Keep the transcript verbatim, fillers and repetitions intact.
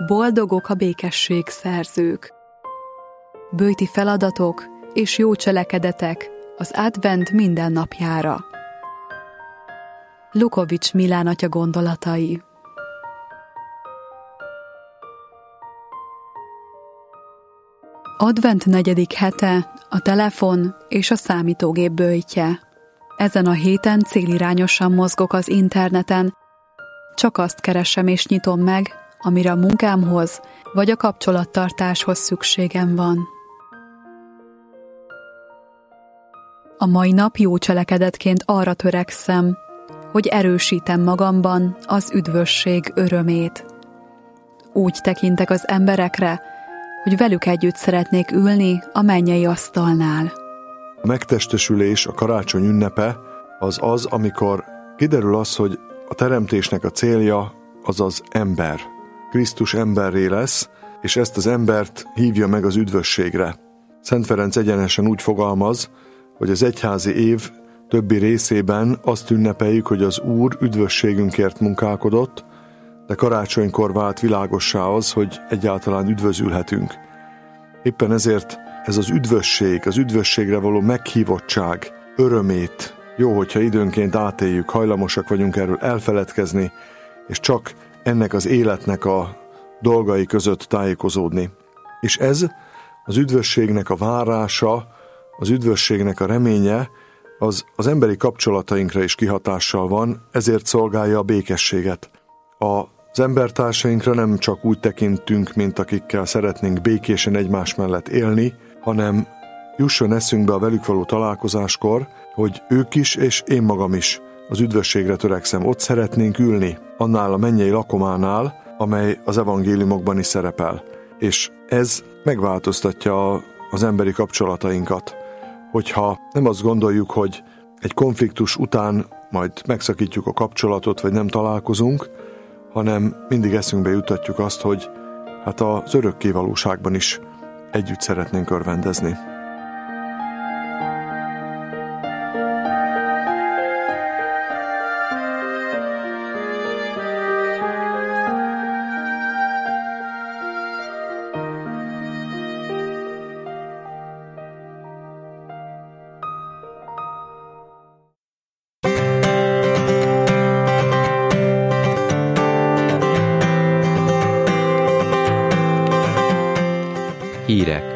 boldogok a békesség szerzők. Böjti feladatok és jó cselekedetek az advent minden napjára. Lukovics Milán atya gondolatai. Advent negyedik hete a telefon és a számítógép böjtje. Ezen a héten célirányosan mozgok az interneten, csak azt keresem és nyitom meg, amire a munkámhoz vagy a kapcsolattartáshoz szükségem van. A mai nap jó cselekedetként arra törekszem, hogy erősítem magamban az üdvösség örömét. Úgy tekintek az emberekre, hogy velük együtt szeretnék ülni a mennyei asztalnál. A megtestesülés, a karácsony ünnepe az az, amikor kiderül az, hogy a teremtésnek a célja az az ember. Krisztus emberré lesz, és ezt az embert hívja meg az üdvösségre. Szent Ferenc egyenesen úgy fogalmaz, hogy az egyházi év többi részében azt ünnepeljük, hogy az Úr üdvösségünkért munkálkodott, de karácsonykor vált világossá az, hogy egyáltalán üdvözülhetünk. Éppen ezért ez az üdvösség, az üdvösségre való meghívottság, örömét, jó, hogyha időnként átéljük, hajlamosak vagyunk erről elfeledkezni, és csak ennek az életnek a dolgai között tájékozódni. És ez az üdvösségnek a várása, az üdvösségnek a reménye, az az emberi kapcsolatainkra is kihatással van, ezért szolgálja a békességet. Az embertársainkra nem csak úgy tekintünk, mint akikkel szeretnénk békésen egymás mellett élni, hanem jusson eszünkbe a velük való találkozáskor, hogy ők is és én magam is az üdvösségre törekszem. Ott szeretnénk ülni, annál a mennyei lakománál, amely az evangéliumokban is szerepel. És ez megváltoztatja az emberi kapcsolatainkat. Hogyha nem azt gondoljuk, hogy egy konfliktus után majd megszakítjuk a kapcsolatot, vagy nem találkozunk, hanem mindig eszünkbe jutatjuk azt, hogy hát az örökké valóságban is együtt szeretnénk örvendezni. Hírek.